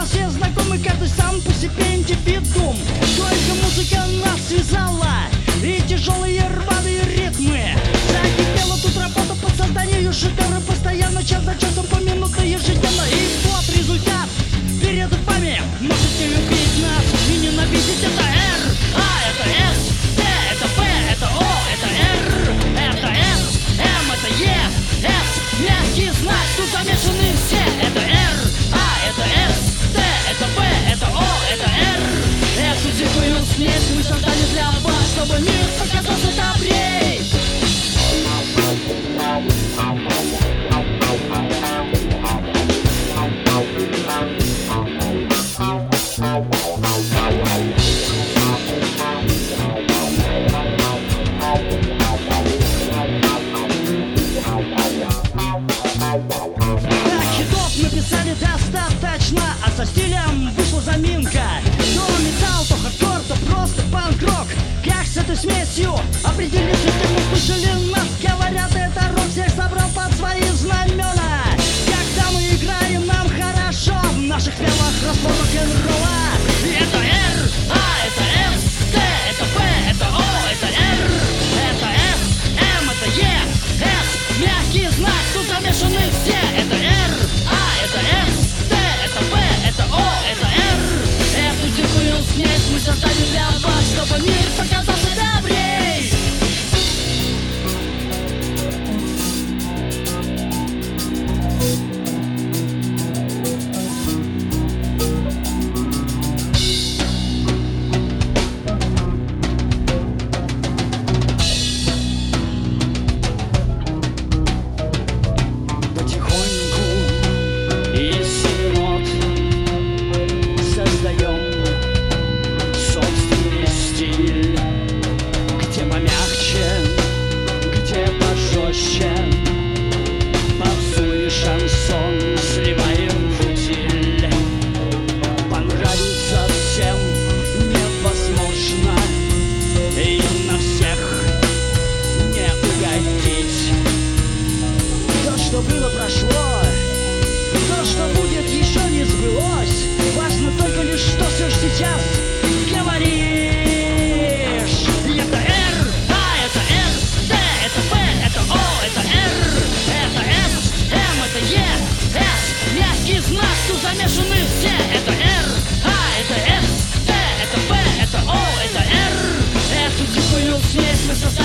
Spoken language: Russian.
нам все знакомы, каждый сам по себе индивидуум. Только музыка нас связала, и тяжелые рваные ритмы. Закипела тут работа по созданию шедевра, постоянно, час за часом, поминутно, ежедневно. И вот результат перед вами. Можете любить нас и ненавидеть. Это R, A, это S, T, это P, это O, это R, это S, M, это E, S. Мягкий знак, тут замешаны все. Это R, A, это S, T, это P, это O, это R. Эту дикую смесь мы создали для вас, чтобы мир показался добрей. Так, хитов написали достаточно, а со стилем вышла заминка. То металл, то хардкор, то просто панк-рок. Как с этой смесью определиться, ты мы слышали нас? Говорят, это рок всех собрал под свои знамена. Когда мы играем, нам хорошо, в наших венах раствор рок-н-ролла. Это R, A, это S, T, это P, это O, это R, это S, M, это E, S. Мягкий знак, тут замешаны все. Это R, A, это S, T, это P, это O, это R. Эту дикую смесь мы создали для вас, чтобы мир показался добрей. Потихоньку из сирот создаем собственный стиль, где помягче, где пожестче. Попсу и шансон сливаем в утиль. Понравится всем невозможно, и на всех не угодить. То, что было, прошло. То, что будет, еще не сбылось. Важно только лишь, что все же сейчас говоришь. Это R, A, это S, T, это P, это O, это R, это S, M, это E, S. Мягкий знак, тут замешаны все. Это R, A, это S, T, это P, это O, это R. Эту дикую смесь мы создали